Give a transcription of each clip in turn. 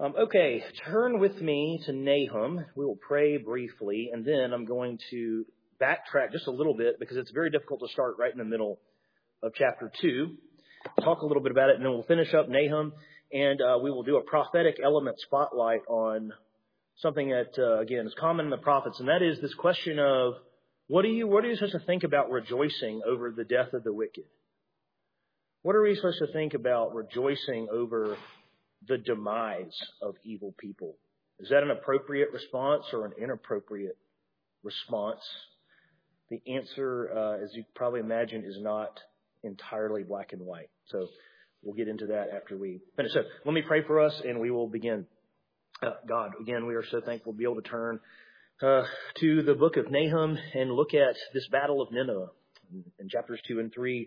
Okay, turn with me to Nahum. We will pray briefly, and then I'm going to backtrack just a little bit because it's very difficult to start right in the middle of chapter 2. Talk a little bit about it, and then we'll finish up Nahum, and we will do a prophetic element spotlight on something that, again, is common in the prophets, and that is this question of what are you supposed to think about rejoicing over the death of the wicked? What are we supposed to think about rejoicing over the demise of evil people? Is that an appropriate response or an inappropriate response? The answer, as you probably imagine, is not entirely black and white. So we'll get into that after we finish. So let me pray for us and we will begin. God, again, we are so thankful to be able to turn to the book of Nahum and look at this battle of Nineveh in chapters 2 and 3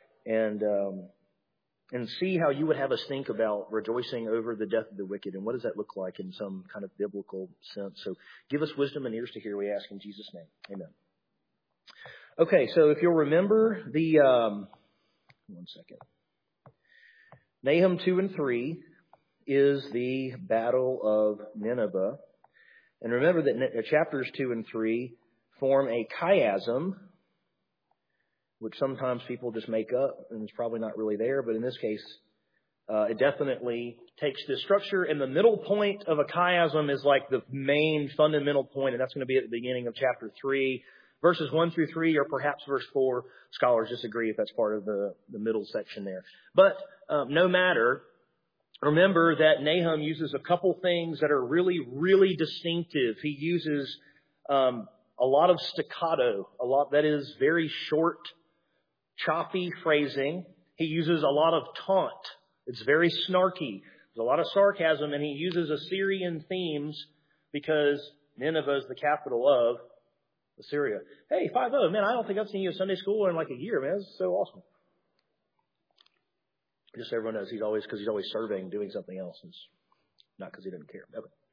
and see how you would have us think about rejoicing over the death of the wicked and what does that look like in some kind of biblical sense. So give us wisdom and ears to hear, we ask in Jesus' name. Amen. Okay, so if you'll remember one second. Nahum 2 and 3 is the battle of Nineveh. And remember that chapters 2 and 3 form a chiasm, which sometimes people just make up and it's probably not really there. But in this case, it definitely takes this structure. And the middle point of a chiasm is like the main fundamental point, and that's going to be at the beginning of chapter 3. Verses 1 through 3 or perhaps verse 4. Scholars disagree if that's part of the middle section there. But no matter, remember that Nahum uses a couple things that are really, really distinctive. He uses a lot of staccato, a lot that is very short, choppy phrasing. He uses a lot of taunt. It's very snarky. There's a lot of sarcasm, and he uses Assyrian themes because Nineveh is the capital of Assyria. Hey, 5-0, man, I don't think I've seen you at Sunday school in like a year, man. This is so awesome. Just so everyone knows, he's always serving, doing something else. It's not because he doesn't care.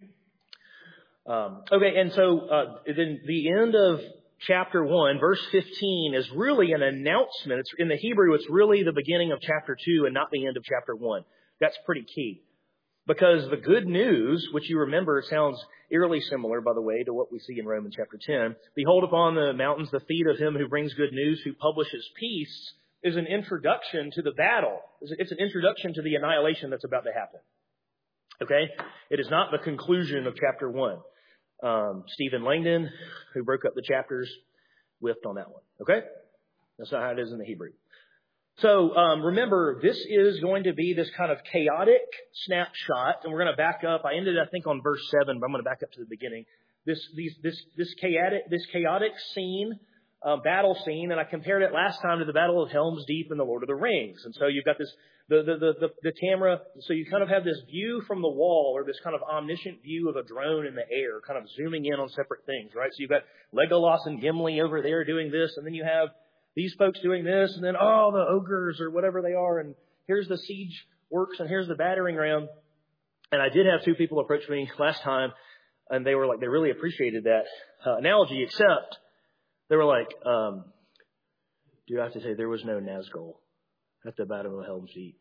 Okay, and so then the end of chapter 1, verse 15, is really an announcement. It's in the Hebrew, it's really the beginning of chapter 2 and not the end of chapter 1. That's pretty key. Because the good news, which you remember sounds eerily similar, by the way, to what we see in Romans chapter 10. Behold upon the mountains the feet of him who brings good news, who publishes peace, is an introduction to the battle. It's an introduction to the annihilation that's about to happen. Okay? It is not the conclusion of chapter 1. Stephen Langdon, who broke up the chapters, whiffed on that one. Okay? That's not how it is in the Hebrew. So remember, this is going to be this kind of chaotic snapshot, and we're going to back up. I ended, I think, on verse 7, but I'm going to back up to the beginning. This chaotic scene, battle scene, and I compared it last time to the Battle of Helm's Deep and the Lord of the Rings. And so you've got this the camera. So you kind of have this view from the wall, or this kind of omniscient view of a drone in the air, kind of zooming in on separate things, right? So you've got Legolas and Gimli over there doing this, and then you have these folks doing this, and then, the ogres or whatever they are, and here's the siege works, and here's the battering ram. And I did have two people approach me last time, and they were like, they really appreciated that analogy, except they were like, do I have to say there was no Nazgul at the Battle of Helm's Deep?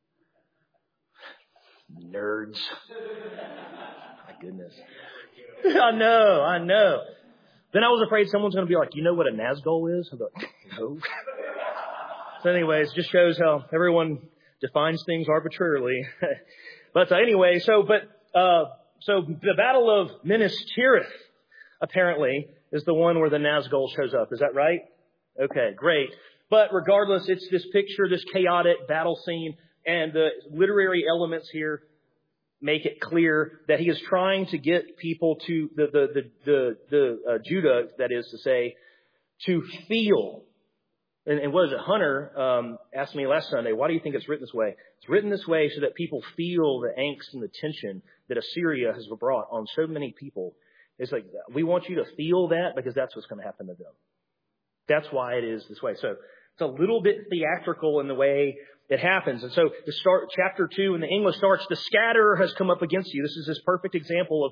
Nerds. My goodness. I know. Then I was afraid someone's going to be like, you know what a Nazgul is? I'm like, no. So anyways, just shows how everyone defines things arbitrarily. But anyway, so the Battle of Minas Tirith, apparently, is the one where the Nazgul shows up. Is that right? Okay, great. But regardless, it's this picture, this chaotic battle scene, and the literary elements here make it clear that he is trying to get people to Judah, that is to say, to feel. And what is it? Hunter asked me last Sunday, why do you think it's written this way? It's written this way so that people feel the angst and the tension that Assyria has brought on so many people. It's like, we want you to feel that because that's what's going to happen to them. That's why it is this way. So it's a little bit theatrical in the way it happens. And so chapter 2 in the English starts, the scatterer has come up against you. This is this perfect example of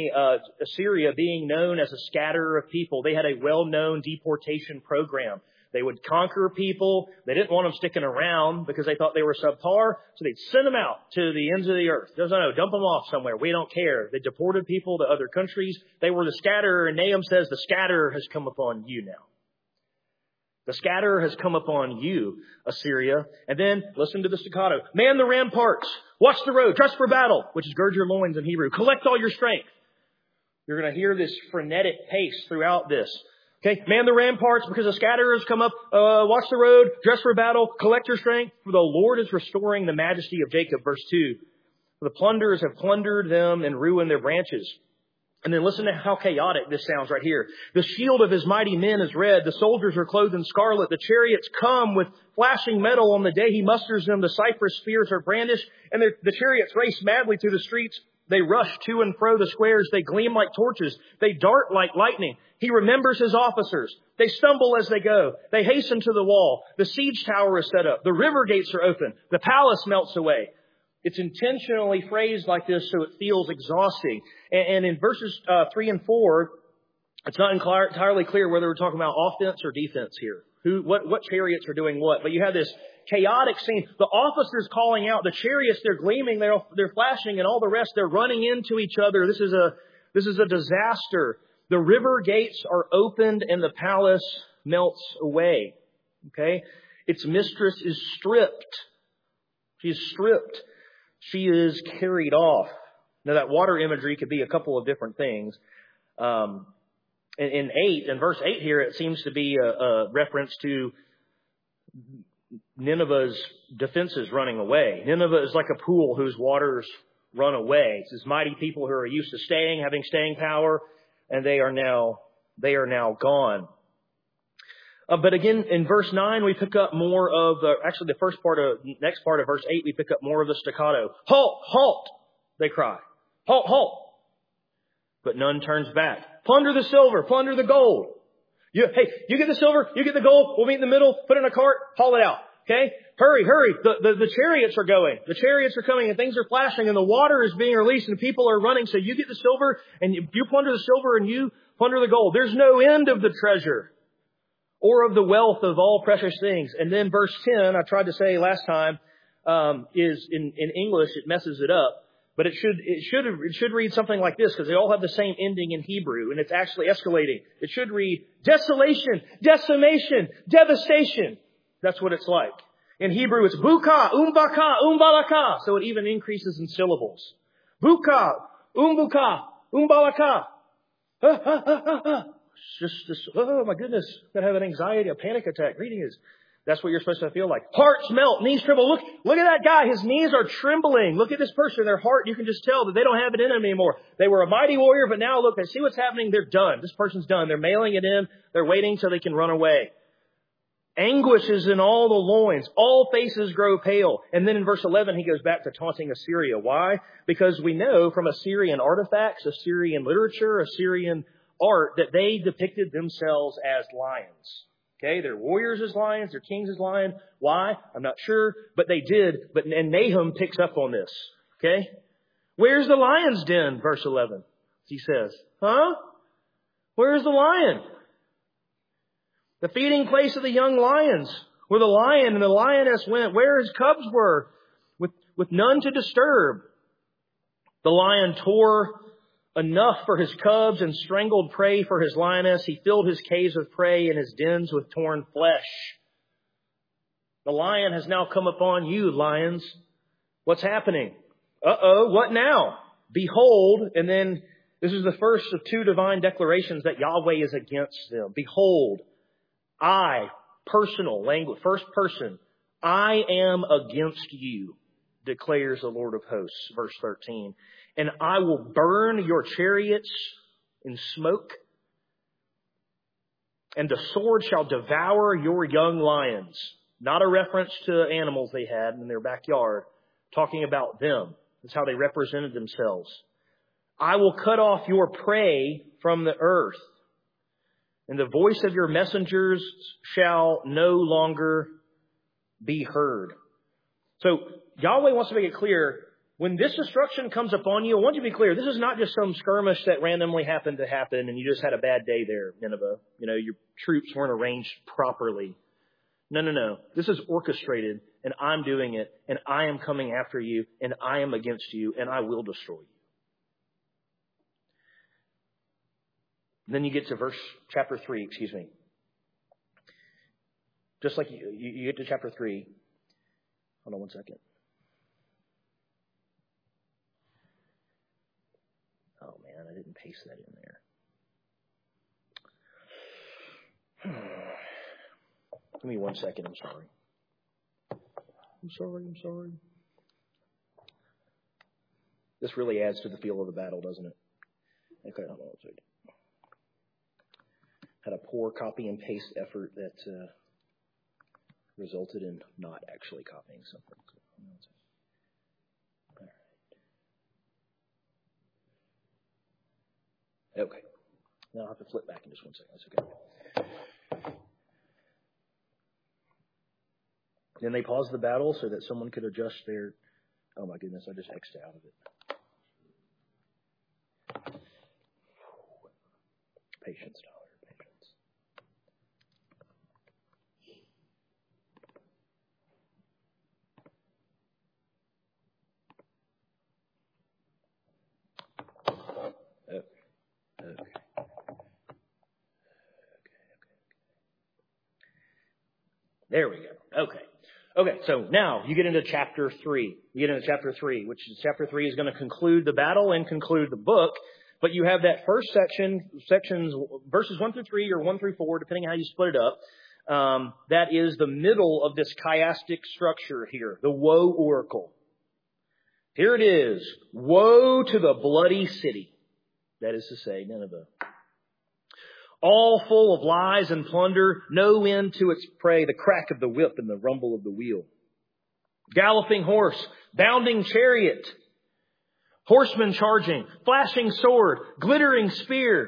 Assyria being known as a scatterer of people. They had a well-known deportation program. They would conquer people. They didn't want them sticking around because they thought they were subpar. So they'd send them out to the ends of the earth. Just, no, dump them off somewhere. We don't care. They deported people to other countries. They were the scatterer. And Nahum says the scatterer has come upon you now. The scatterer has come upon you, Assyria. And then, listen to the staccato. Man the ramparts. Watch the road. Dress for battle, which is gird your loins in Hebrew. Collect all your strength. You're going to hear this frenetic pace throughout this. Okay, man the ramparts because the scatterer has come up. Watch the road. Dress for battle. Collect your strength. For the Lord is restoring the majesty of Jacob. Verse 2. For the plunderers have plundered them and ruined their branches. And then listen to how chaotic this sounds right here. The shield of his mighty men is red. The soldiers are clothed in scarlet. The chariots come with flashing metal on the day he musters them. The cypress spears are brandished. And the chariots race madly through the streets. They rush to and fro the squares. They gleam like torches. They dart like lightning. He remembers his officers. They stumble as they go. They hasten to the wall. The siege tower is set up. The river gates are open. The palace melts away. It's intentionally phrased like this so it feels exhausting. And in verses 3 and 4, it's not entirely clear whether we're talking about offense or defense here. What chariots are doing what? But you have this chaotic scene. The officers calling out. The chariots, they're gleaming, they're flashing, and all the rest, they're running into each other. This is a disaster. The river gates are opened and the palace melts away. Okay? Its mistress is stripped. She's stripped. She is carried off. Now that water imagery could be a couple of different things. In verse 8 here, it seems to be a reference to Nineveh's defenses running away. Nineveh is like a pool whose waters run away. It's these mighty people who are used to having staying power, and they are now gone. But again, in verse 9, we pick up more of the next part of verse 8, we pick up more of the staccato. Halt, halt, they cry. Halt, halt. But none turns back. Plunder the silver, plunder the gold. You get the silver, you get the gold, we'll meet in the middle, put it in a cart, haul it out. Okay? Hurry, hurry. The chariots are going. The chariots are coming and things are flashing and the water is being released and people are running. So you get the silver and you plunder the silver and you plunder the gold. There's no end of the treasure or of the wealth of all precious things. And then verse 10, I tried to say last time, is in English, it messes it up. But it should read something like this because they all have the same ending in Hebrew and it's actually escalating. It should read desolation, decimation, devastation. That's what it's like. In Hebrew, it's buka, umbaka, umbalaka. So it even increases in syllables. Buka, umbuka, umbalaka. Oh my goodness. I'm going to have an anxiety, a panic attack reading this. That's what you're supposed to feel like. Hearts melt, knees tremble. Look at that guy. His knees are trembling. Look at this person. Their heart, you can just tell that they don't have it in them anymore. They were a mighty warrior, but now look, they see what's happening. They're done. This person's done. They're mailing it in. They're waiting till they can run away. Anguish is in all the loins. All faces grow pale. And then in verse 11, he goes back to taunting Assyria. Why? Because we know from Assyrian artifacts, Assyrian literature, Assyrian art, that they depicted themselves as lions. Okay, their warriors as lions, their kings as lions. Why? I'm not sure, but they did. And Nahum picks up on this. Okay? Where's the lion's den? Verse 11. He says, huh? Where's the lion? The feeding place of the young lions, where the lion and the lioness went, where his cubs were, with none to disturb. The lion tore enough for his cubs and strangled prey for his lioness. He filled his caves with prey and his dens with torn flesh. The lion has now come upon you, lions. What's happening? What now? Behold, and then this is the first of two divine declarations that Yahweh is against them. Behold, I, personal language, first person, I am against you, declares the Lord of hosts, verse 13. And I will burn your chariots in smoke, and the sword shall devour your young lions. Not a reference to animals they had in their backyard, talking about them. That's how they represented themselves. I will cut off your prey from the earth, and the voice of your messengers shall no longer be heard. So Yahweh wants to make it clear, when this destruction comes upon you, I want you to be clear, this is not just some skirmish that randomly happened to happen and you just had a bad day there, Nineveh. Your troops weren't arranged properly. No. This is orchestrated, and I'm doing it, and I am coming after you, and I am against you, and I will destroy you. And then you get to chapter 3, Just like you get to chapter 3. Hold on one second. Oh man, I didn't paste that in there. Give me 1 second, I'm sorry. This really adds to the feel of the battle, doesn't it? Okay, hold on one second. Had a poor copy and paste effort that resulted in not actually copying something. All right. Okay. Now I'll have to flip back in just 1 second. That's okay. Then they paused the battle so that someone could adjust their... Oh my goodness, I just X'd out of it. Patience, Tyler, patience. Okay. There we go. Okay, so now you get into chapter 3. Which is chapter 3 is going to conclude the battle and conclude the book. But you have that first sections, verses 1 through 3 or 1 through 4, depending how you split it up. That is the middle of this chiastic structure here, the woe oracle. Here it is. Woe to the bloody city. That is to say, Nineveh. All full of lies and plunder, no end to its prey, the crack of the whip and the rumble of the wheel. Galloping horse, bounding chariot, horsemen charging, flashing sword, glittering spear.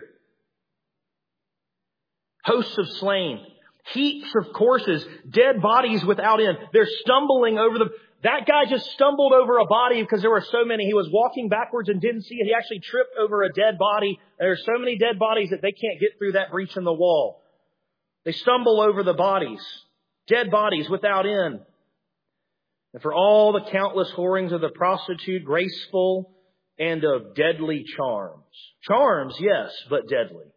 Hosts of slain, heaps of corpses, dead bodies without end. They're stumbling over them. That guy just stumbled over a body because there were so many. He was walking backwards and didn't see it. He actually tripped over a dead body. There are so many dead bodies that they can't get through that breach in the wall. They stumble over the bodies, dead bodies without end. And for all the countless whorings of the prostitute, graceful and of deadly charms. Charms, yes, but deadly.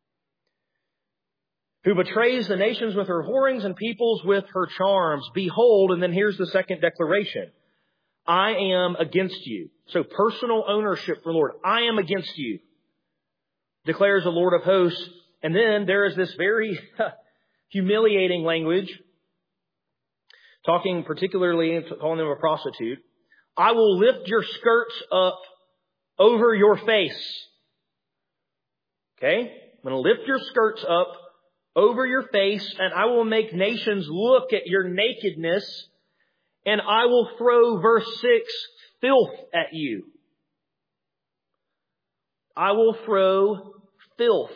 Who betrays the nations with her whorings and peoples with her charms. Behold, and then here's the second declaration. I am against you. So personal ownership for the Lord. I am against you, declares the Lord of hosts. And then there is this very humiliating language, talking particularly, calling them a prostitute. I will lift your skirts up over your face. Okay? I'm going to lift your skirts up over your face, and I will make nations look at your nakedness, and I will throw, verse 6, filth at you. I will throw filth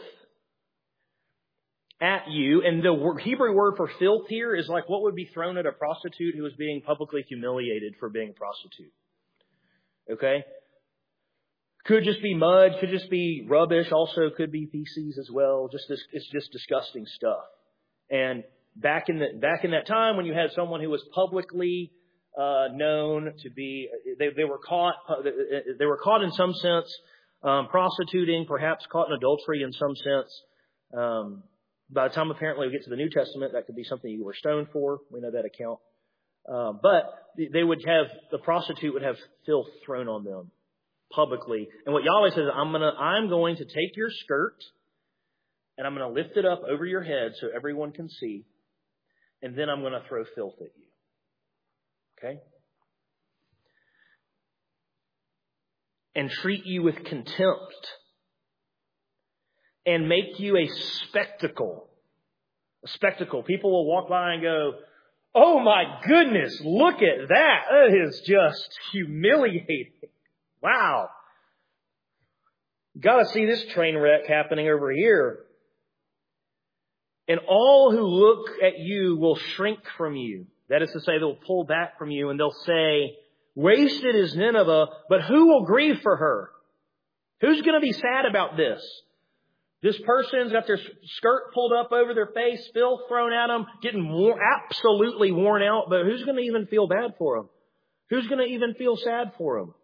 at you. And the Hebrew word for filth here is like what would be thrown at a prostitute who was being publicly humiliated for being a prostitute. Okay? Could just be mud, could just be rubbish, also could be feces as well. It's just disgusting stuff. And back in that time when you had someone who was publicly known to be, they were caught in some sense prostituting, perhaps caught in adultery in some sense. By the time apparently we get to the New Testament, that could be something you were stoned for. We know that account. But the prostitute would have filth thrown on them publicly. And what Yahweh says, I'm going to take your skirt and I'm going to lift it up over your head so everyone can see. And then I'm going to throw filth at you. Okay? And treat you with contempt. And make you a spectacle. A spectacle. People will walk by and go, oh my goodness, look at that. That is just humiliating. Wow. Got to see this train wreck happening over here. And all who look at you will shrink from you. That is to say, they'll pull back from you and they'll say, wasted is Nineveh, but who will grieve for her? Who's going to be sad about this? This person's got their skirt pulled up over their face, filth thrown at them, getting absolutely worn out, but who's going to even feel bad for them? Who's going to even feel sad for them?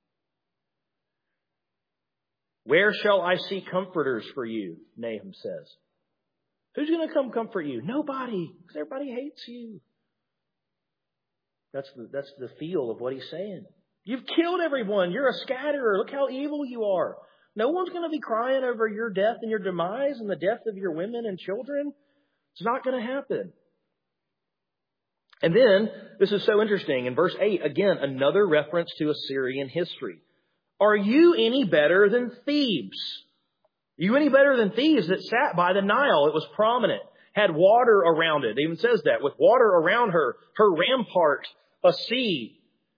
Where shall I see comforters for you? Nahum says. Who's going to come comfort you? Nobody, because everybody hates you. That's the feel of what he's saying. You've killed everyone. You're a scatterer. Look how evil you are. No one's going to be crying over your death and your demise and the death of your women and children. It's not going to happen. And then, this is so interesting. In verse 8, again, another reference to Assyrian history. Are you any better than Thebes? Are you any better than Thebes that sat by the Nile? It was prominent. Had water around it. It even says that. With water around her. Her rampart, a sea.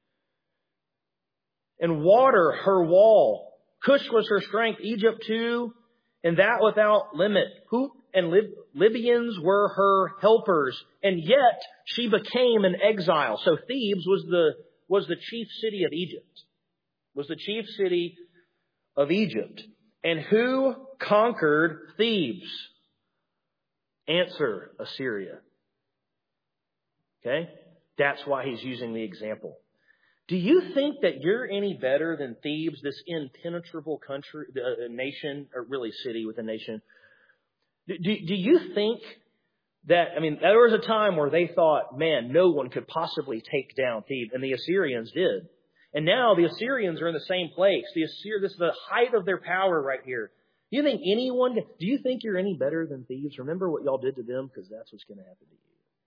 And water, her wall. Cush was her strength, Egypt too, and that without limit. Put and Libyans were her helpers, and yet she became an exile. So Thebes was the chief city of Egypt. Was the chief city of Egypt. And who conquered Thebes? Answer, Assyria. Okay? That's why he's using the example. Do you think that you're any better than Thebes, this impenetrable country, nation, or really city with a nation? Do you think that, there was a time where they thought, man, no one could possibly take down Thebes, and the Assyrians did. And now the Assyrians are in the same place. This is the height of their power right here. Do you think you're any better than Thebes? Remember what y'all did to them, because that's what's going to happen to you.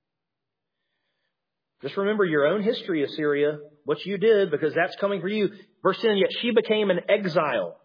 Just remember your own history, Assyria, what you did, because that's coming for you. Verse 10, yet she became an exile.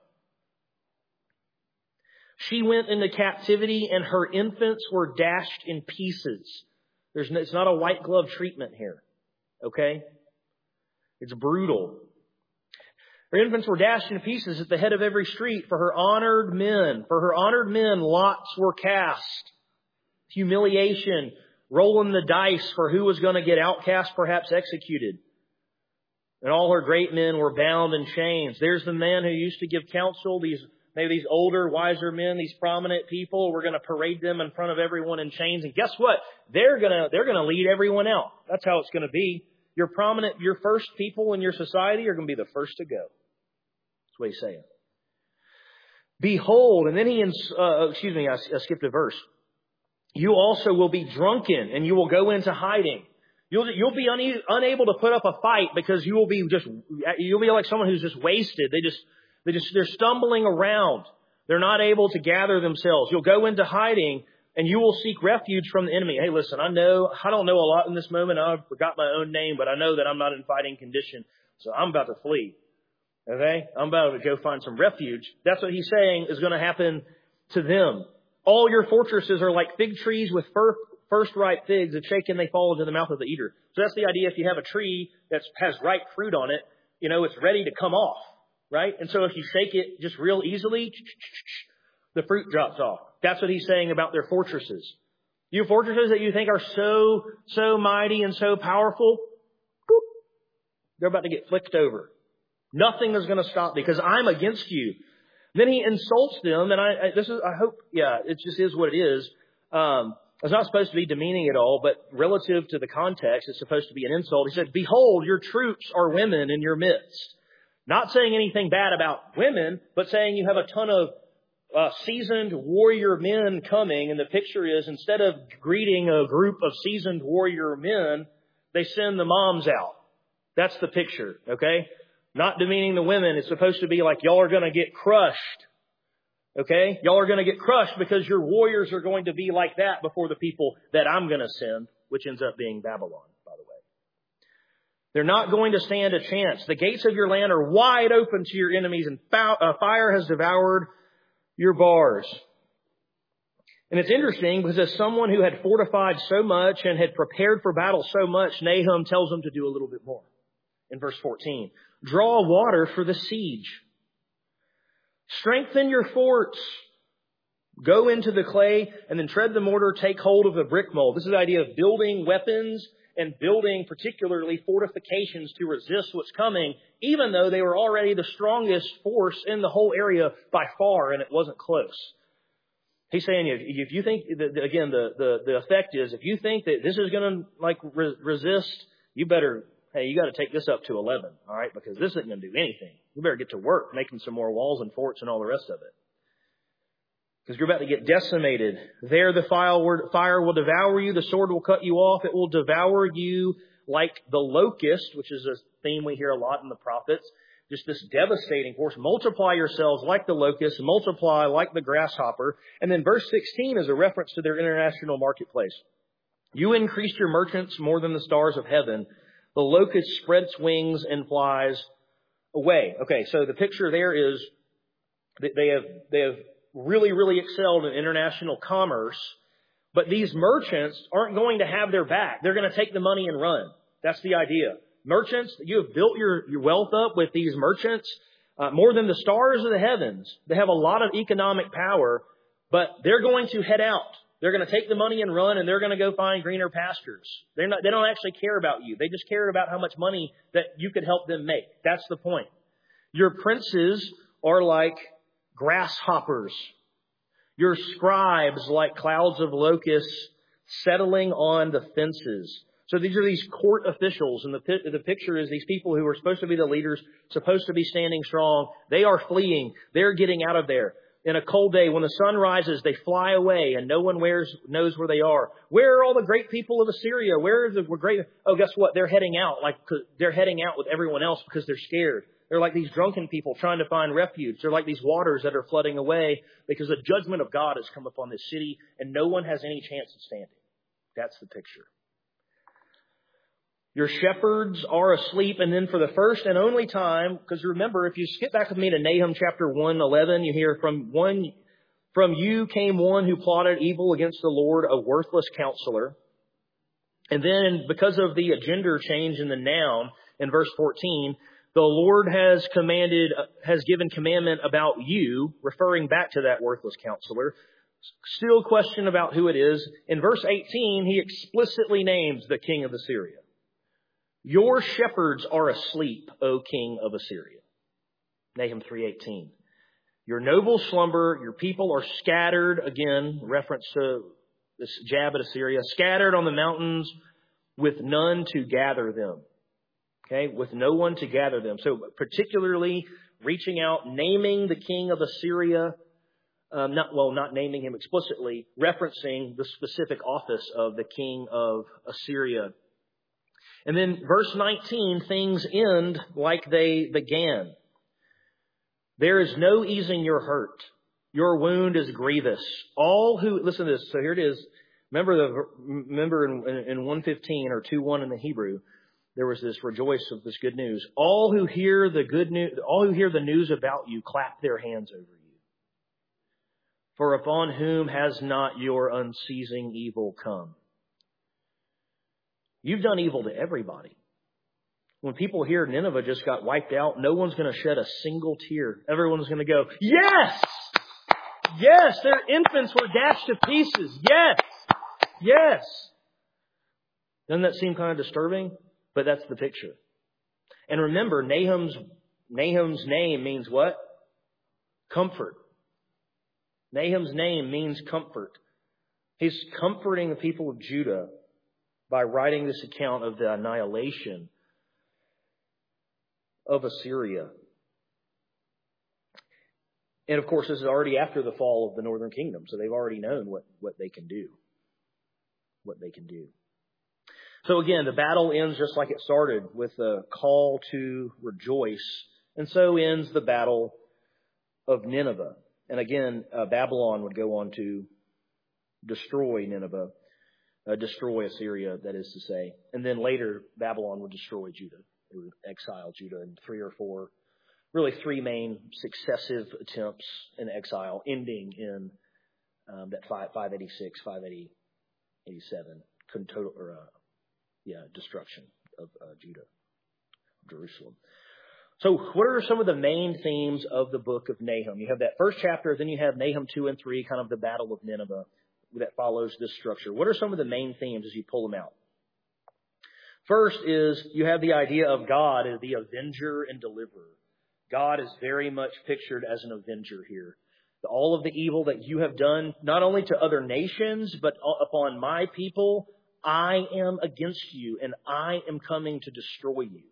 She went into captivity and her infants were dashed in pieces. It's not a white glove treatment here. Okay? It's brutal. Her infants were dashed in pieces at the head of every street. For her honored men, lots were cast. Humiliation. Rolling the dice for who was going to get outcast, perhaps executed. And all her great men were bound in chains. There's the man who used to give counsel, these older, wiser men, these prominent people. We're going to parade them in front of everyone in chains. And guess what? They're going to lead everyone out. That's how it's going to be. Your first people in your society are going to be the first to go. That's what he's saying. Behold, and then I skipped a verse. You also will be drunken and you will go into hiding. You'll be unable to put up a fight because you'll be like someone who's just wasted. They're stumbling around. They're not able to gather themselves. You'll go into hiding and you will seek refuge from the enemy. Hey, listen, I don't know a lot in this moment. I forgot my own name, but I know that I'm not in fighting condition. So I'm about to flee. Okay? I'm about to go find some refuge. That's what he's saying is going to happen to them. All your fortresses are like fig trees with first ripe figs. If shaken, they fall into the mouth of the eater. So that's the idea. If you have a tree that has ripe fruit on it, it's ready to come off, right? And so if you shake it just real easily, the fruit drops off. That's what he's saying about their fortresses. You fortresses that you think are so mighty and so powerful, they're about to get flicked over. Nothing is going to stop because I'm against you. Then he insults them, and it just is what it is. It's not supposed to be demeaning at all, but relative to the context, it's supposed to be an insult. He says, behold, your troops are women in your midst. Not saying anything bad about women, but saying you have a ton of seasoned warrior men coming, and the picture is instead of greeting a group of seasoned warrior men, they send the moms out. That's the picture, okay? Not demeaning the women. It's supposed to be like, y'all are going to get crushed. Okay? Y'all are going to get crushed because your warriors are going to be like that before the people that I'm going to send, which ends up being Babylon, by the way. They're not going to stand a chance. The gates of your land are wide open to your enemies, and fire has devoured your bars. And it's interesting because as someone who had fortified so much and had prepared for battle so much, Nahum tells them to do a little bit more. In verse 14, draw water for the siege. Strengthen your forts. Go into the clay and then tread the mortar, take hold of the brick mold. This is the idea of building weapons and building particularly fortifications to resist what's coming, even though they were already the strongest force in the whole area by far and it wasn't close. He's saying if you think, again, the effect is, if you think that this is going to resist, you got to take this up to 11, all right? Because this isn't going to do anything. You better get to work making some more walls and forts and all the rest of it. Because you're about to get decimated. There the fire will devour you. The sword will cut you off. It will devour you like the locust, which is a theme we hear a lot in the prophets. Just this devastating force. Multiply yourselves like the locust. Multiply like the grasshopper. And then verse 16 is a reference to their international marketplace. You increased your merchants more than the stars of heaven. The locust spreads wings and flies away. Okay, so the picture there is that they have really, really excelled in international commerce, but these merchants aren't going to have their back. They're going to take the money and run. That's the idea. Merchants, you have built your wealth up with these merchants more than the stars of the heavens. They have a lot of economic power, but they're going to head out. They're going to take the money and run, and they're going to go find greener pastures. They don't actually care about you. They just care about how much money that you could help them make. That's the point. Your princes are like grasshoppers. Your scribes like clouds of locusts settling on the fences. So these are these court officials, and the picture is these people who are supposed to be the leaders, supposed to be standing strong. They are fleeing. They're getting out of there. In a cold day, when the sun rises, they fly away, and no one knows where they are. Where are all the great people of Assyria? Where are the great? Oh, guess what? They're heading out. They're heading out with everyone else because they're scared. They're like these drunken people trying to find refuge. They're like these waters that are flooding away because the judgment of God has come upon this city, and no one has any chance of standing. That's the picture. Your shepherds are asleep, and then for the first and only time, because remember, if you skip back with me to Nahum chapter 1:11, you hear from you came one who plotted evil against the Lord, a worthless counselor. And then because of the gender change in the noun in verse 14, the Lord has given commandment about you, referring back to that worthless counselor. Still question about who it is. In verse 18, he explicitly names the king of Assyria. Your shepherds are asleep, O king of Assyria. Nahum 3:18. Your nobles slumber, your people are scattered, again, reference to this jab at Assyria, scattered on the mountains with none to gather them. Okay, with no one to gather them. So particularly reaching out, naming the king of Assyria, not naming him explicitly, referencing the specific office of the king of Assyria. And then verse 19, things end like they began. There is no easing your hurt. Your wound is grievous. Listen to this. So here it is. Remember in 1:15 or 2:1 in the Hebrew, there was this rejoice of this good news. All who hear the news about you clap their hands over you. For upon whom has not your unceasing evil come? You've done evil to everybody. When people hear Nineveh just got wiped out, no one's going to shed a single tear. Everyone's going to go, yes! Yes, their infants were dashed to pieces. Yes! Yes! Doesn't that seem kind of disturbing? But that's the picture. And remember, Nahum's name means what? Comfort. Nahum's name means comfort. He's comforting the people of Judah by writing this account of the annihilation of Assyria. And of course, this is already after the fall of the northern kingdom, so they've already known what they can do. What they can do. So again, the battle ends just like it started, with a call to rejoice. And so ends the battle of Nineveh. And again, Babylon would go on to destroy Nineveh. Destroy Assyria, that is to say. And then later, Babylon would destroy Judah. It would exile Judah in three main successive attempts in exile, ending in that 586, 587 destruction of Judah, Jerusalem. So what are some of the main themes of the book of Nahum? You have that first chapter, then you have Nahum 2 and 3, kind of the battle of Nineveh that follows this structure. What are some of the main themes as you pull them out? First is you have the idea of God as the avenger and deliverer. God is very much pictured as an avenger here. all of the evil that you have done, not only to other nations, but upon my people, I am against you, and I am coming to destroy you.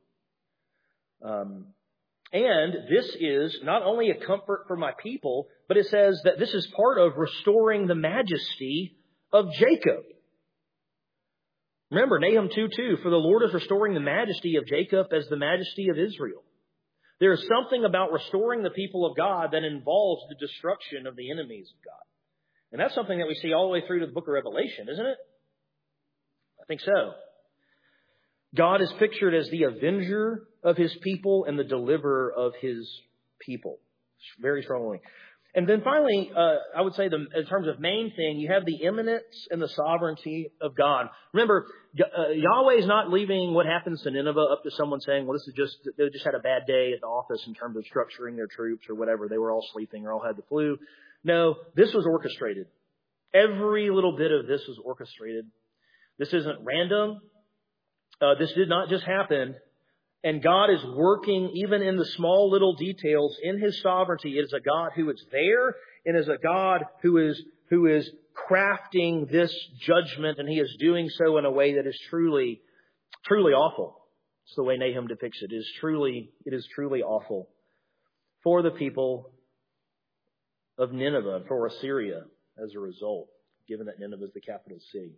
And this is not only a comfort for my people, but it says that this is part of restoring the majesty of Jacob. Remember, Nahum 2:2, for the Lord is restoring the majesty of Jacob as the majesty of Israel. There is something about restoring the people of God that involves the destruction of the enemies of God. And that's something that we see all the way through to the book of Revelation, isn't it? I think so. God is pictured as the avenger of His people and the deliverer of His people. Very strongly. And then finally, I would say in terms of main thing, you have the imminence and the sovereignty of God. Remember, Yahweh is not leaving what happens to Nineveh up to someone saying, well, they just had a bad day at the office in terms of structuring their troops or whatever. They were all sleeping or all had the flu. No, this was orchestrated. Every little bit of this was orchestrated. This isn't random. This did not just happen. And God is working even in the small little details in His sovereignty. It is a God who is there and is a God who is crafting this judgment, and He is doing so in a way that is truly, truly awful. It's the way Nahum depicts it. It is truly awful for the people of Nineveh, for Assyria as a result, given that Nineveh is the capital city.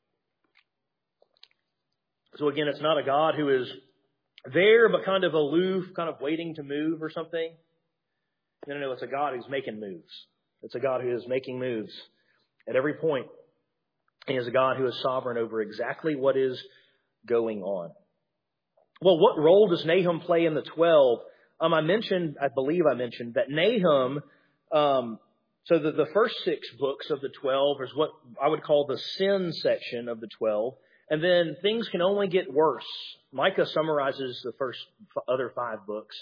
So again, it's not a God who is there, but kind of aloof, kind of waiting to move or something. No, it's a God who's making moves. It's a God who is making moves at every point. He is a God who is sovereign over exactly what is going on. Well, what role does Nahum play in the 12? I believe I mentioned that Nahum, so the first 6 books of the 12 is what I would call the sin section of the 12. And then things can only get worse. Micah summarizes the first other 5 books.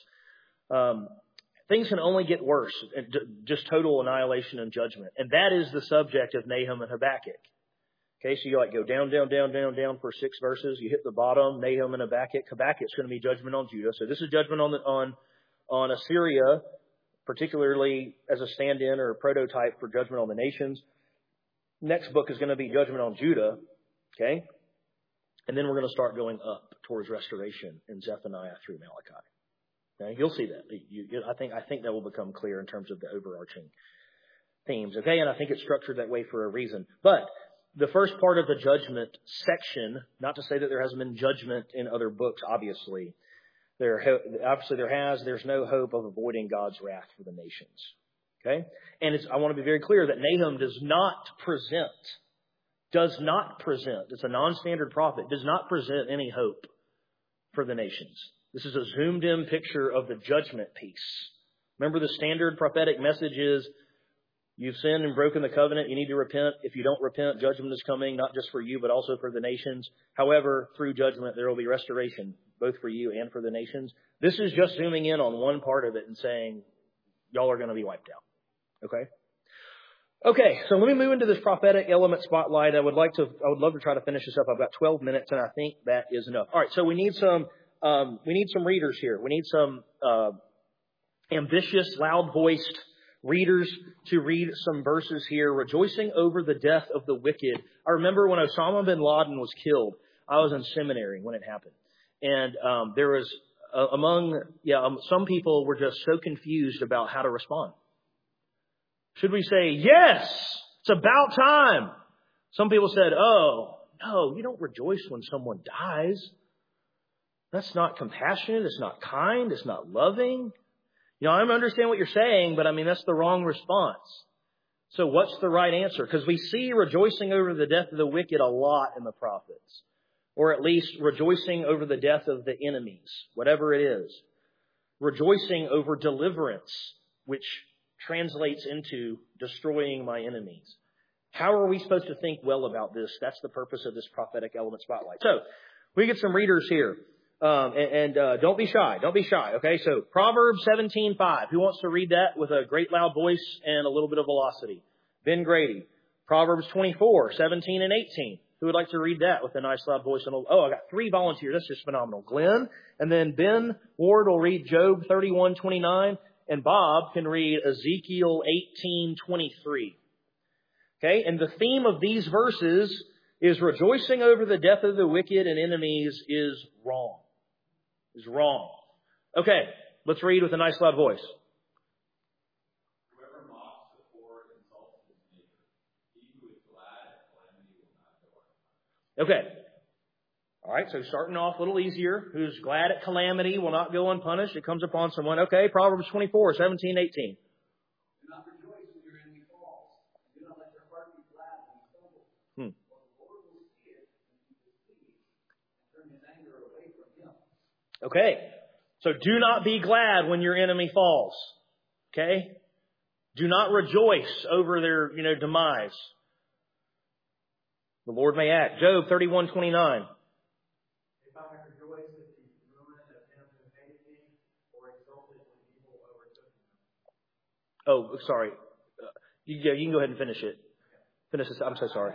Things can only get worse, just total annihilation and judgment. And that is the subject of Nahum and Habakkuk. Okay, so you go down for 6 verses. You hit the bottom, Nahum and Habakkuk. Habakkuk's going to be judgment on Judah. So this is judgment on Assyria, particularly as a stand-in or a prototype for judgment on the nations. Next book is going to be judgment on Judah. Okay? And then we're going to start going up towards restoration in Zephaniah through Malachi. Okay? You'll see that. I think that will become clear in terms of the overarching themes. Okay? And I think it's structured that way for a reason. But the first part of the judgment section, not to say that there hasn't been judgment in other books, obviously. There's no hope of avoiding God's wrath for the nations. Okay? And I want to be very clear that Nahum does not present, it's a non-standard prophet, does not present any hope for the nations. This is a zoomed in picture of the judgment piece. Remember, the standard prophetic message is, you've sinned and broken the covenant, you need to repent. If you don't repent, judgment is coming, not just for you, but also for the nations. However, through judgment, there will be restoration, both for you and for the nations. This is just zooming in on one part of it and saying, y'all are going to be wiped out. Okay, so let me move into this prophetic element spotlight. I would love to try to finish this up. I've got 12 minutes, and I think that is enough. All right, so we need some readers here. We need some ambitious, loud-voiced readers to read some verses here. Rejoicing over the death of the wicked. I remember when Osama bin Laden was killed, I was in seminary when it happened. And there was, some people were just so confused about how to respond. Should we say, yes, it's about time? Some people said, oh, no, you don't rejoice when someone dies. That's not compassionate. It's not kind. It's not loving. I understand what you're saying, but that's the wrong response. So what's the right answer? Because we see rejoicing over the death of the wicked a lot in the prophets. Or at least rejoicing over the death of the enemies, whatever it is. Rejoicing over deliverance, which translates into destroying my enemies. How are we supposed to think well about this? That's the purpose of this prophetic element spotlight. So we get some readers here. Don't be shy. Don't be shy. Okay, so Proverbs 17:5. Who wants to read that with a great loud voice and a little bit of velocity? Ben Grady. Proverbs 24:17 and 18. Who would like to read that with a nice loud voice? I got 3 volunteers. That's just phenomenal. Glenn, and then Ben Ward will read Job 31:29, and Bob can read Ezekiel 18:23. Okay, and the theme of these verses is rejoicing over the death of the wicked and enemies is wrong. Is wrong. Okay, let's read with a nice loud voice. Whoever mocks the poor insults his neighbor. He who is glad at calamity will not go unpunished. Okay. All right, so starting off a little easier. Who's glad at calamity will not go unpunished. It comes upon someone. Okay, Proverbs 24:17, 18. Do not rejoice when your enemy falls. Do not let your heart be glad when he stumbles. For the Lord will see it and be displeased and turn his anger away from him. Okay, so do not be glad when your enemy falls. Okay? Do not rejoice over their, demise. The Lord may act. Job 31:29. If I have rejoiced at the ruin of him who hated me, or exulted when evil overtook him. Oh, sorry. You can go ahead and finish it. Finish this. I'm so sorry. I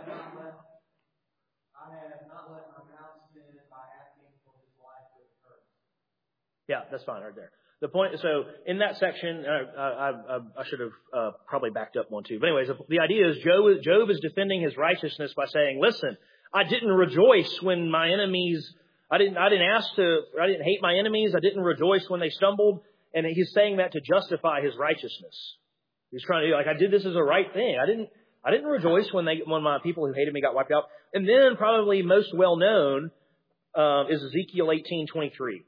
have not let my mouth sin by asking for his life with curse. Yeah, that's fine right there. The point, so in that section, I should have probably backed up one too. But anyways, the idea is Job is defending his righteousness by saying, listen, I didn't rejoice when my enemies, I didn't hate my enemies. I didn't rejoice when they stumbled. And he's saying that to justify his righteousness. He's trying to I did this as a right thing. I didn't rejoice when my people who hated me got wiped out. And then probably most well known is Ezekiel 18:23.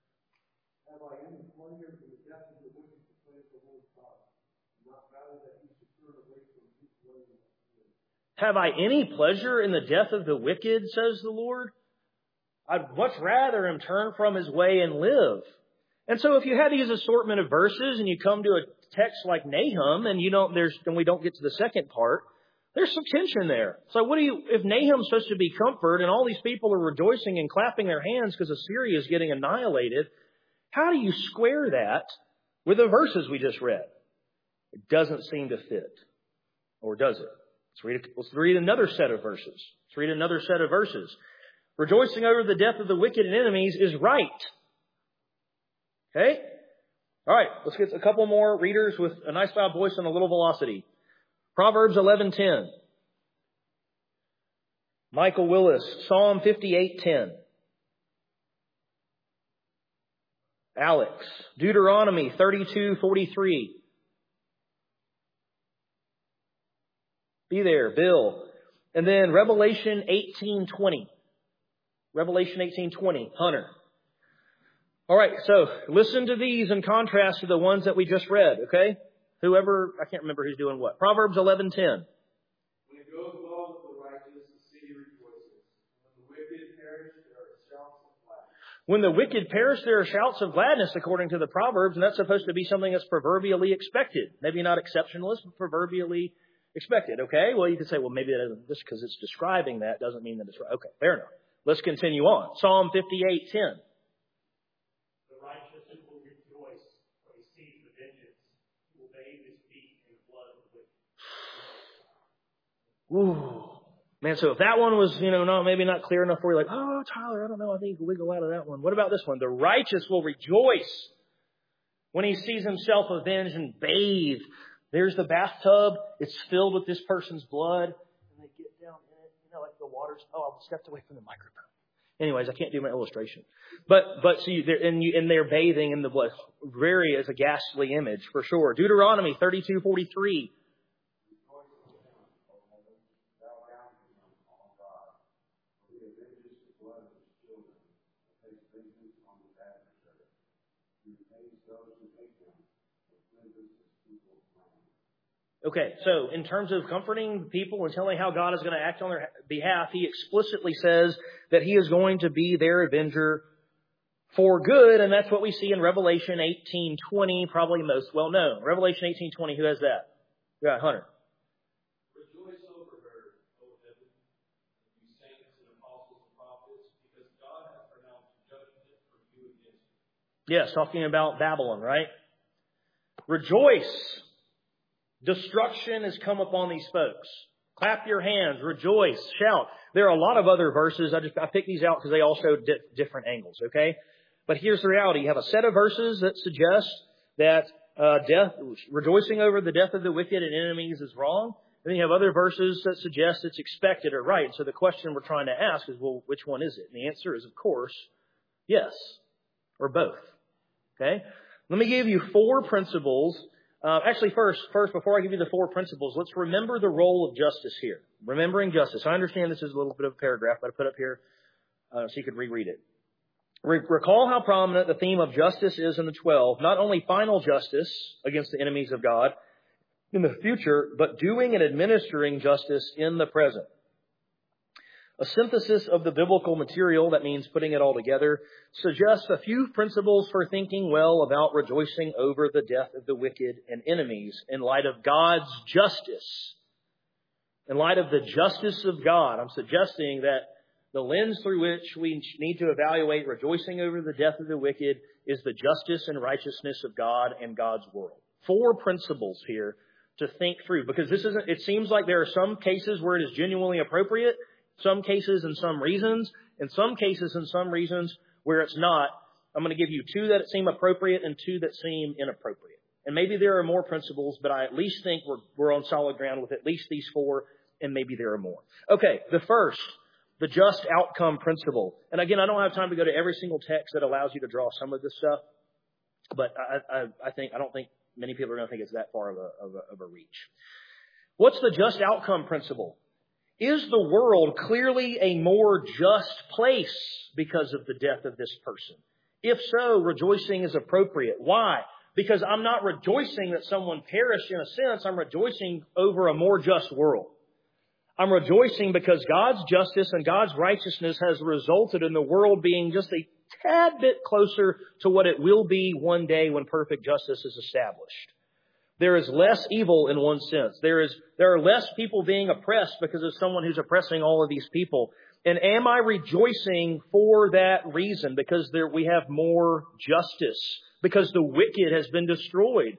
Have I any pleasure in the death of the wicked, says the Lord? I'd much rather him turn from his way and live. And so if you have these assortment of verses and you come to a text like Nahum and we don't get to the second part, there's some tension there. So if Nahum's supposed to be comfort and all these people are rejoicing and clapping their hands because Assyria is getting annihilated, how do you square that with the verses we just read? It doesn't seem to fit. Or does it? Let's read another set of verses. Rejoicing over the death of the wicked and enemies is right. Okay? All right, let's get a couple more readers with a nice loud voice and a little velocity. Proverbs 11:10. Michael Willis, Psalm 58:10. Alex, Deuteronomy 32:43. Be there, Bill. And then Revelation 18:20. Revelation 18:20, Hunter. All right, so listen to these in contrast to the ones that we just read, okay? I can't remember who's doing what. Proverbs 11:10. When it goes well with the righteous, the city rejoices. When the wicked perish, there are shouts of gladness. When the wicked perish, there are shouts of gladness, according to the Proverbs, and that's supposed to be something that's proverbially expected. Maybe not exceptionalist, but proverbially expected, okay? Well, you could say, well, maybe that isn't, just because it's describing that doesn't mean that it's right. Okay, fair enough. Let's continue on. Psalm 58:10. The righteous will rejoice when he sees the vengeance. He will bathe his feet in the blood of the wicked. Ooh. Man, so if that one was, maybe not clear enough for you, like, oh, Tyler, I don't know, I think we go out of that one. What about this one? The righteous will rejoice when he sees himself avenged and bathed. There's the bathtub. It's filled with this person's blood. And they get down in it, like the water's... Oh, I stepped away from the microphone. Anyways, I can't do my illustration. But so they're bathing in the blood. It's a ghastly image, for sure. Deuteronomy 32:43. Okay, so in terms of comforting people and telling how God is going to act on their behalf, he explicitly says that he is going to be their avenger for good, and that's what we see in Revelation 18:20, probably most well known. Revelation 18:20, who has that? Yeah, Hunter. Rejoice over her, O heaven, you saints and apostles and prophets, because God has pronounced judgment for you against you. Yes, talking about Babylon, right? Rejoice. Destruction has come upon these folks. Clap your hands, rejoice, shout. There are a lot of other verses. I picked these out because they all show different angles, okay? But here's the reality. You have a set of verses that suggest that rejoicing over the death of the wicked and enemies is wrong. And then you have other verses that suggest it's expected or right. So the question we're trying to ask is, well, which one is it? And the answer is, of course, yes, or both. Okay? Let me give you 4 principles. Actually, first, before I give you the 4 principles, let's remember the role of justice here. Remembering justice. I understand this is a little bit of a paragraph, but I put up here so you could reread it. Recall how prominent the theme of justice is in the 12. Not only final justice against the enemies of God in the future, but doing and administering justice in the present. A synthesis of the biblical material, that means putting it all together, suggests a few principles for thinking well about rejoicing over the death of the wicked and enemies in light of God's justice. In light of the justice of God, I'm suggesting that the lens through which we need to evaluate rejoicing over the death of the wicked is the justice and righteousness of God and God's world. 4 principles here to think through, because it seems like there are some cases where it is genuinely appropriate, some cases and some reasons, and some cases and some reasons where it's not. I'm going to give you 2 that seem appropriate and 2 that seem inappropriate. And maybe there are more principles, but I at least think we're on solid ground with at least these 4, and maybe there are more. Okay, the first, the just outcome principle. And again, I don't have time to go to every single text that allows you to draw some of this stuff, but I don't think many people are going to think it's that far of a reach. What's the just outcome principle? Is the world clearly a more just place because of the death of this person? If so, rejoicing is appropriate. Why? Because I'm not rejoicing that someone perished in a sense. I'm rejoicing over a more just world. I'm rejoicing because God's justice and God's righteousness has resulted in the world being just a tad bit closer to what it will be one day when perfect justice is established. There is less evil in one sense. There are less people being oppressed because of someone who's oppressing all of these people. And am I rejoicing for that reason? Because we have more justice. Because the wicked has been destroyed.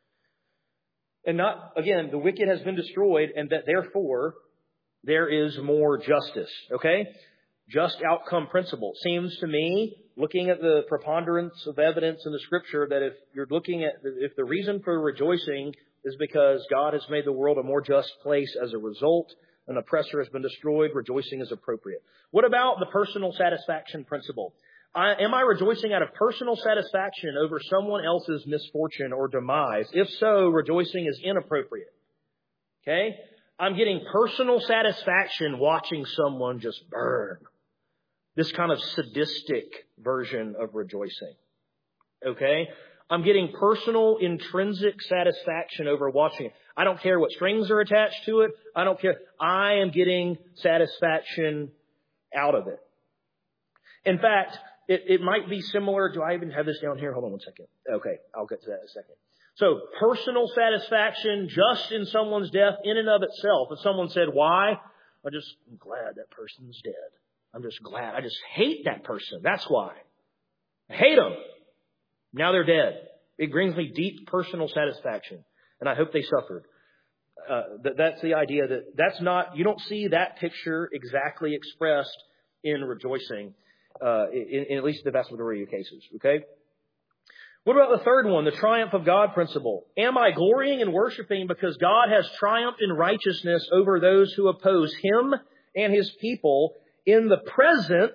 And the wicked has been destroyed, and that therefore there is more justice. Okay? Just outcome principle. Seems to me, looking at the preponderance of evidence in the Scripture, that if the reason for rejoicing is because God has made the world a more just place as a result, an oppressor has been destroyed, rejoicing is appropriate. What about the personal satisfaction principle? Am I rejoicing out of personal satisfaction over someone else's misfortune or demise? If so, rejoicing is inappropriate. Okay? I'm getting personal satisfaction watching someone just burn. This kind of sadistic version of rejoicing. Okay? I'm getting personal, intrinsic satisfaction over watching it. I don't care what strings are attached to it. I don't care. I am getting satisfaction out of it. In fact, it might be similar. Do I even have this down here? Hold on one second. Okay, I'll get to that in a second. So, personal satisfaction just in someone's death in and of itself. If someone said, why? I'm glad that person's dead. I'm just glad. I just hate that person. That's why. I hate them. Now they're dead. It brings me deep personal satisfaction. And I hope they suffered. That's the idea that's not, you don't see that picture exactly expressed in rejoicing, in at least the vast majority of cases. Okay? What about the third one, the triumph of God principle? Am I glorying and worshiping because God has triumphed in righteousness over those who oppose Him and His people in the present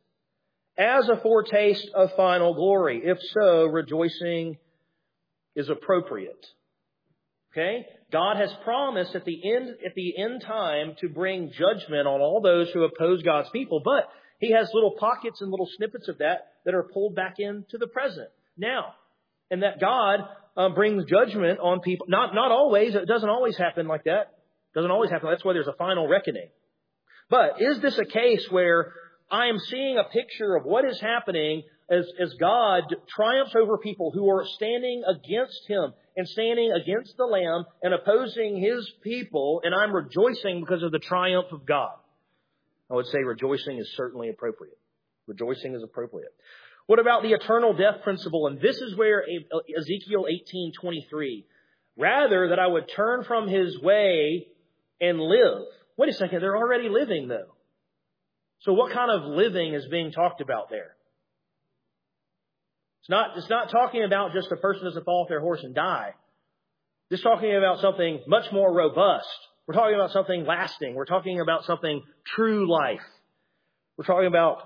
as a foretaste of final glory? If so, rejoicing is appropriate. Okay? God has promised at the end time to bring judgment on all those who oppose God's people, but He has little pockets and little snippets of that are pulled back into the present. Now, and that God brings judgment on people. Not always. It doesn't always happen like that. Doesn't always happen. That's why there's a final reckoning. But is this a case where I am seeing a picture of what is happening as God triumphs over people who are standing against Him and standing against the Lamb and opposing His people, and I'm rejoicing because of the triumph of God? I would say rejoicing is certainly appropriate. Rejoicing is appropriate. What about the eternal death principle? And this is where Ezekiel 18:23, rather that I would turn from his way and live. Wait a second, they're already living though. So what kind of living is being talked about there? It's not talking about just a person doesn't fall off their horse and die. It's talking about something much more robust. We're talking about something lasting. We're talking about something true life. We're talking about,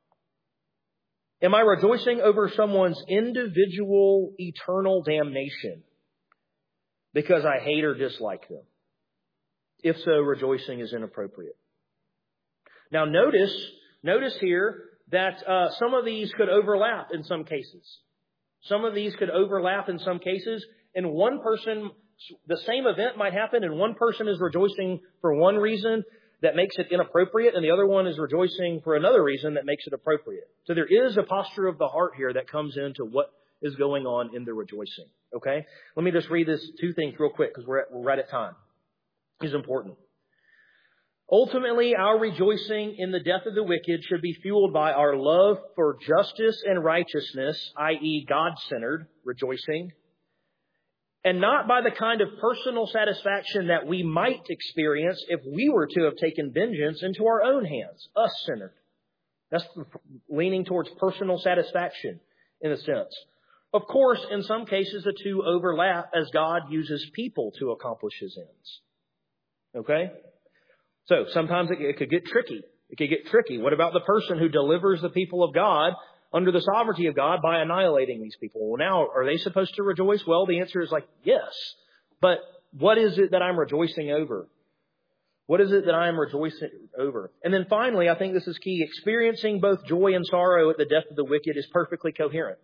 am I rejoicing over someone's individual eternal damnation because I hate or dislike them? If so, rejoicing is inappropriate. Now notice here that some of these could overlap in some cases. Some of these could overlap in some cases. And one person, the same event might happen, and one person is rejoicing for one reason that makes it inappropriate, and the other one is rejoicing for another reason that makes it appropriate. So there is a posture of the heart here that comes into what is going on in the rejoicing. Okay? Let me just read this two things real quick because we're right at time. It's important. Ultimately, our rejoicing in the death of the wicked should be fueled by our love for justice and righteousness, i.e. God-centered rejoicing, and not by the kind of personal satisfaction that we might experience if we were to have taken vengeance into our own hands, us-centered. That's leaning towards personal satisfaction in a sense. Of course, in some cases, the two overlap as God uses people to accomplish His ends. Okay? So sometimes it could get tricky. It could get tricky. What about the person who delivers the people of God under the sovereignty of God by annihilating these people? Well, now, are they supposed to rejoice? Well, the answer is yes. But what is it that I'm rejoicing over? What is it that I am rejoicing over? And then finally, I think this is key. Experiencing both joy and sorrow at the death of the wicked is perfectly coherent.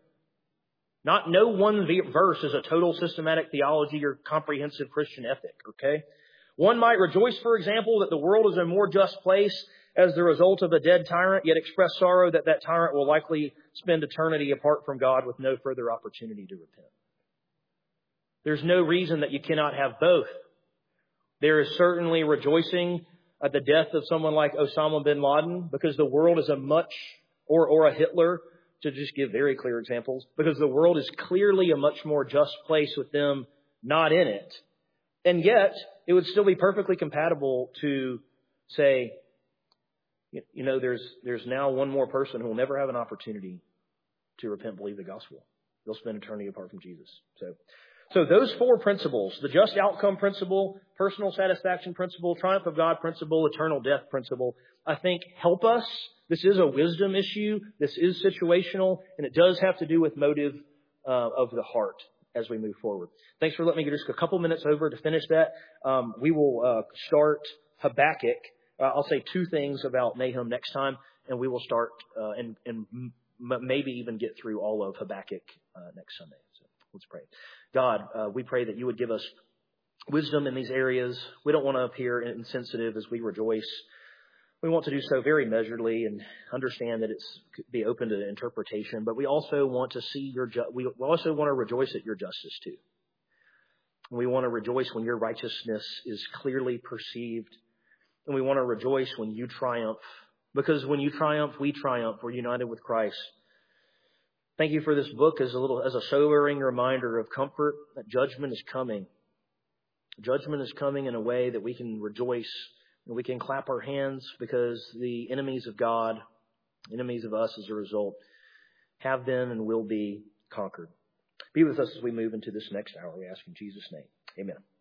No one verse is a total systematic theology or comprehensive Christian ethic, okay? One might rejoice, for example, that the world is a more just place as the result of a dead tyrant, yet express sorrow that that tyrant will likely spend eternity apart from God with no further opportunity to repent. There's no reason that you cannot have both. There is certainly rejoicing at the death of someone like Osama bin Laden because the world is or a Hitler, to just give very clear examples, because the world is clearly a much more just place with them not in it. And yet, it would still be perfectly compatible to say, there's now one more person who will never have an opportunity to repent and believe the gospel. They'll spend eternity apart from Jesus. So those four principles, the just outcome principle, personal satisfaction principle, triumph of God principle, eternal death principle, I think help us. This is a wisdom issue. This is situational, and it does have to do with motive of the heart as we move forward. Thanks for letting me get just a couple minutes over to finish that. We will start Habakkuk. I'll say two things about Nahum next time, and we will start and maybe even get through all of Habakkuk next Sunday. So let's pray. God, we pray that you would give us wisdom in these areas. We don't want to appear insensitive as we rejoice. We want to do so very measuredly and understand that it's be open to interpretation, but we also want to see we also want to rejoice at your justice too. We want to rejoice when your righteousness is clearly perceived, and we want to rejoice when you triumph, because when you triumph, we triumph. We're united with Christ. Thank you for this book as a sobering reminder of comfort that judgment is coming. Judgment is coming in a way that we can rejoice. And we can clap our hands because the enemies of God, enemies of us as a result, have been and will be conquered. Be with us as we move into this next hour. We ask in Jesus' name. Amen.